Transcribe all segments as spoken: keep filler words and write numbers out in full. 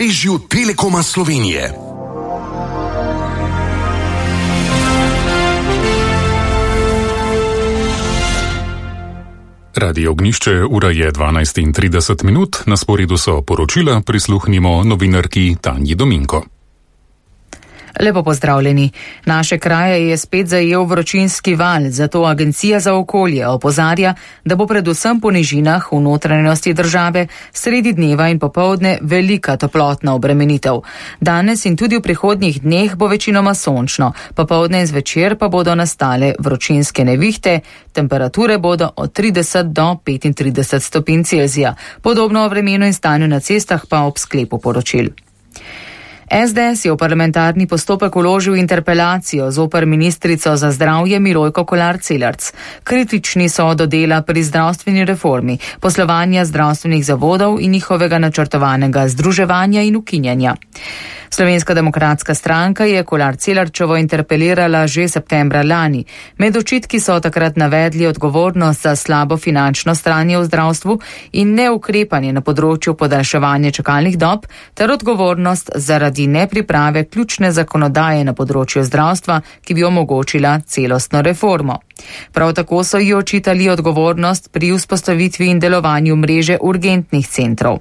omrežju Telekoma Slovenije. Radio Ognjišče, ura je dvanajst in trideset minut, na sporedu so poročila, prisluhnimo novinarki Tanji Dominko. Lepo pozdravljeni. Naše kraje je spet zajel vročinski val, zato Agencija za okolje opozarja, da bo predvsem po nižinah v notranjosti države sredi dneva in popoldne velika toplotna obremenitev. Danes in tudi v prihodnjih dneh bo večinoma sončno, popoldne in zvečer pa bodo nastale vročinske nevihte, temperature bodo od trideset do petintrideset stopinj Celzija. Podobno o vremenu in stanju na cestah pa ob sklepu poročil. es de es je v parlamentarni postopek vložil interpelacijo zoper ministrico za zdravje Milojko Kolar Celarc. Kritični so do dela pri zdravstveni reformi, poslovanja zdravstvenih zavodov in njihovega načrtovanega združevanja in ukinjanja. Slovenska demokratska stranka je Kolar Celarčevo interpelirala že septembra lani. Med očitki so takrat navedli odgovornost za slabo finančno stanje v zdravstvu in neukrepanje na področju podaljševanja čakalnih dob ter odgovornost zaradi nepriprave ključne zakonodaje na področju zdravstva, ki bi omogočila celostno reformo. Prav tako so ji očitali odgovornost pri vzpostavitvi in delovanju mreže urgentnih centrov.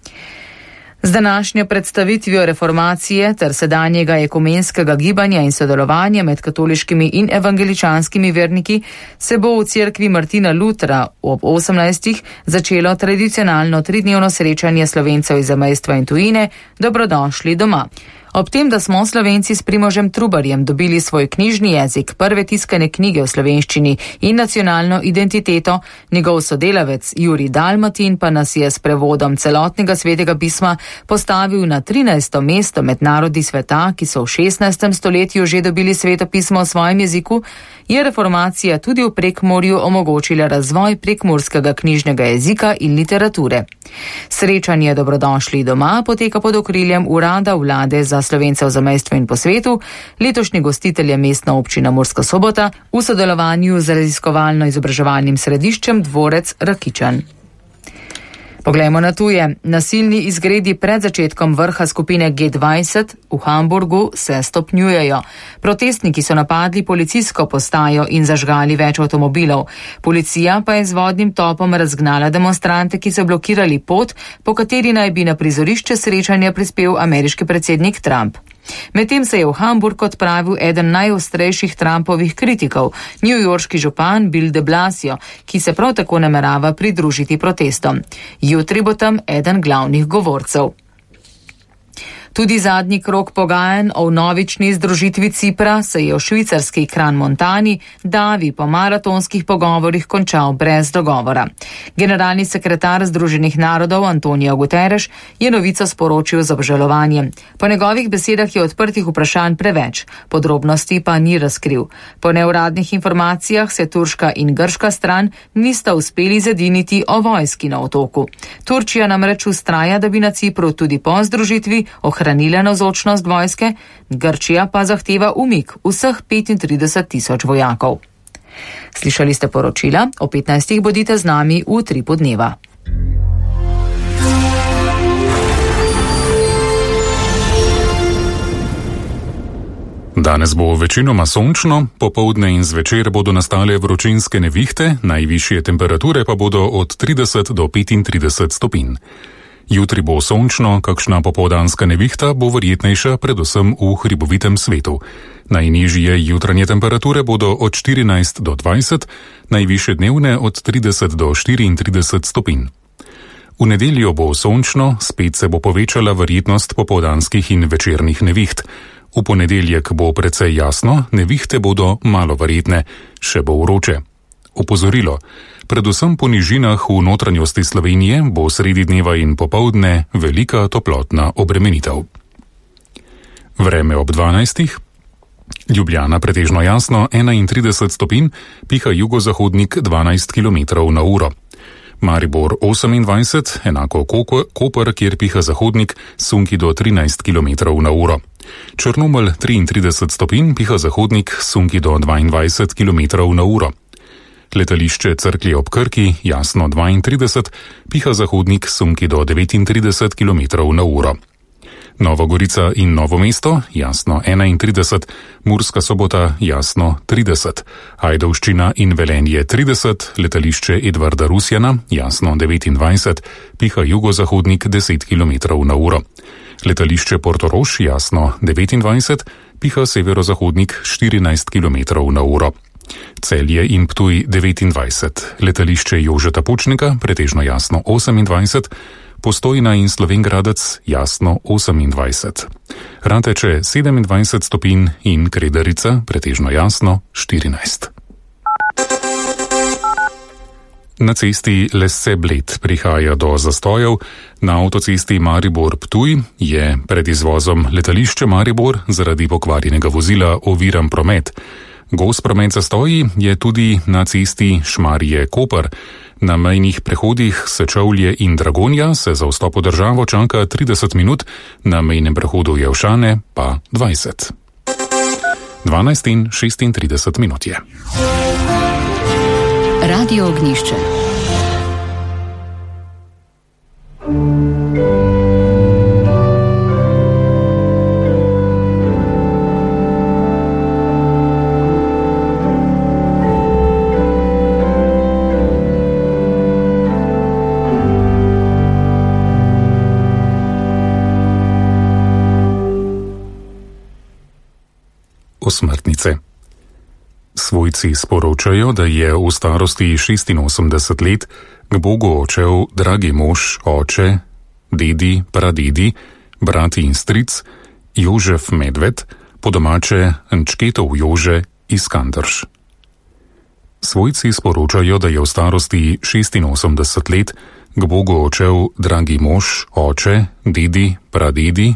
Z današnjo predstavitvijo reformacije ter sedanjega ekumenskega gibanja in sodelovanja med katoliškimi in evangeličanskimi verniki se bo v cerkvi Martina Lutra ob osemnajstih začelo tradicionalno tridnevno srečanje Slovencev iz zamejstva in tujine Dobrodošli doma. Ob tem, da smo Slovenci s Primožem Trubarjem dobili svoj knjižni jezik, prve tiskane knjige v slovenščini in nacionalno identiteto, njegov sodelavec Jurij Dalmatin pa nas je s prevodom celotnega svetega pisma postavil na trinajsto mesto med narodi sveta, ki so v šestnajstem stoletju že dobili sveto pismo v svojem jeziku, je reformacija tudi v Prekmurju omogočila razvoj prekmurskega knjižnega jezika in literature. Srečanje Dobrodošli doma poteka pod okriljem Urada vlade za Slovence v zamejstvu in po svetu, letošnji gostitelj je Mestna občina Murska Sobota v sodelovanju z raziskovalno-izobraževalnim središčem Dvorec Rakičan. Poglejmo na tuje. Nasilni izgredi pred začetkom vrha skupine G dvajset v Hamburgu se stopnjujejo. Protestniki so napadli policijsko postajo in zažgali več avtomobilov. Policija pa je z vodnim topom razgnala demonstrante, ki so blokirali pot, po kateri naj bi na prizorišče srečanja prispel ameriški predsednik Trump. Medtem se je v Hamburg odpravil eden najostrejših Trumpovih kritikov, newyorški župan Bill de Blasio, ki se prav tako namerava pridružiti protestom. Jutri bo tam eden glavnih govorcev. Tudi zadnji krog pogajanj o vnovični združitvi Cipra se je v švicarski Kran-Montani davi po maratonskih pogovorih končal brez dogovora. Generalni sekretar Združenih narodov Antonio Guterres je novico sporočil z obžalovanjem. Po njegovih besedah je odprtih vprašanj preveč, podrobnosti pa ni razkril. Po neuradnih informacijah se turška in grška stran nista uspeli zediniti o vojski na otoku. Turčija namreč vztraja, da bi na Cipru tudi po združitvi ohranila navzočnost vojske, Grčija pa zahteva umik vseh petintrideset tisoč vojakov. Slišali ste poročila, o petnajstih bodite z nami v Utripu dneva. Danes bo večinoma sončno, popoldne in zvečer bodo nastale vročinske nevihte, najvišje temperature pa bodo od trideset do petintrideset stopinj. Jutri bo sončno, kakšna popoldanska nevihta bo verjetnejša predvsem v hribovitem svetu. Najnižje jutranje temperature bodo od štirinajst do dvajset, najvišje dnevne od trideset do štiriintrideset stopinj. V nedeljo bo sončno, spet se bo povečala verjetnost popoldanskih in večernih neviht. V ponedeljek bo precej jasno, nevihte bodo malo verjetne, še bo vroče. Opozorilo. Predvsem po nižinah v notranjosti Slovenije bo sredi dneva in popoldne velika toplotna obremenitev. Vreme ob dvanajstih. Ljubljana pretežno jasno, enaintrideset stopinj, piha jugozahodnik dvanajst kilometrov na uro. Maribor osemindvajset, enako Koper, kjer piha zahodnik, sunki do trinajst kilometrov na uro. Črnomelj triintrideset stopinj, piha zahodnik, sunki do dvaindvajset kilometrov na uro. Letališče Cerklje ob Krki, jasno dvaintrideset, piha zahodnik, sunki do devetintrideset kilometrov na uro. Nova Gorica in Novo mesto, jasno enaintrideset, Murska Sobota, jasno trideset, Ajdovščina in Velenje trideset, letališče Edvarda Rusjana, jasno devetindvajset, piha jugozahodnik deset kilometrov na uro. Letališče Portorož, jasno devetindvajset, piha severozahodnik štirinajst kilometrov na uro. Celje in Ptuj devetindvajset, letališče Jožeta Pučnika, pretežno jasno osemindvajset, Postojna in Slovenj Gradec, jasno osemindvajset. Rateče sedemindvajset stopinj in Kredarica, pretežno jasno štirinajst. Na cesti Lesce-Bled prihaja do zastojev, na avtocesti Maribor-Ptuj je pred izvozom letališče Maribor zaradi pokvarjenega vozila oviran promet. Gost promet zastoji je tudi na cesti Šmarje-Koper. Na mejnih prehodih Sečovlje in Dragonja se za vstop v državo čaka trideset minut, na mejnem prehodu Jelšane pa dvajset. dvanajst in šestintrideset minut je. Radio Ognjišče. Osmrtnice. Svojci sporočajo, da je v starosti šestinosemdeset let k Bogu odšel dragi mož, oče, dedi, pradedi, brat in stric Jožef Medved, po domače Ančketov Jože iz Kandrž. Svojci sporočajo, da je v starosti šestinosemdeset let k Bogu odšel dragi mož, oče, dedi, pradedi,